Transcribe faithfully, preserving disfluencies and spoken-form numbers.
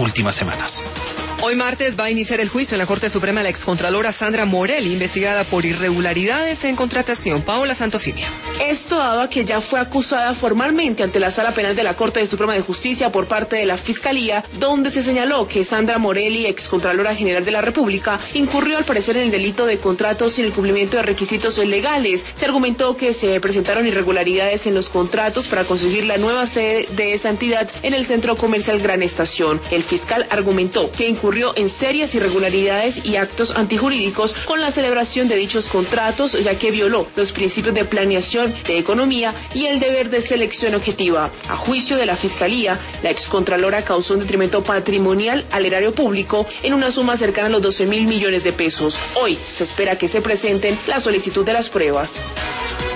últimas semanas. Hoy martes va a iniciar el juicio en la Corte Suprema la excontralora Sandra Morelli, investigada por irregularidades en contratación. Paola Santofimia. Esto dado a que ya fue acusada formalmente ante la Sala Penal de la Corte Suprema de Justicia por parte de la Fiscalía, donde se señaló que Sandra Morelli, excontralora general de la República, incurrió al parecer en el delito de contratos sin el cumplimiento de requisitos legales. Se argumentó que se presentaron irregularidades en los contratos para conseguir la nueva sede de esa entidad en el Centro Comercial Gran Estación. El fiscal argumentó que incurrió en serias irregularidades y actos antijurídicos con la celebración de dichos contratos, ya que violó los principios de planeación, de economía y el deber de selección objetiva. A juicio de la Fiscalía, la excontralora causó un detrimento patrimonial al erario público en una suma cercana a los doce mil millones de pesos. Hoy se espera que se presenten la solicitud de las pruebas.